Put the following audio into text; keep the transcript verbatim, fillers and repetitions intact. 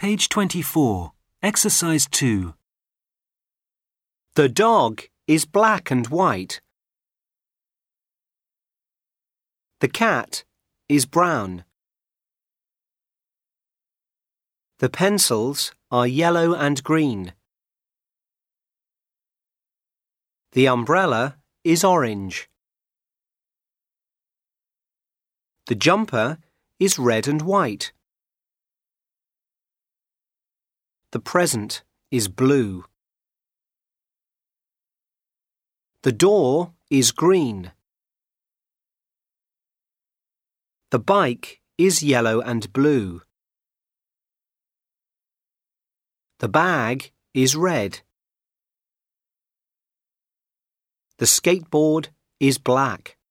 Page twenty-four. Exercise two. The dog is black and white. The cat is brown. The pencils are yellow and green. The umbrella is orange. The jumper is red and white. The present is blue. The door is green. The bike is yellow and blue. The bag is red. The skateboard is black.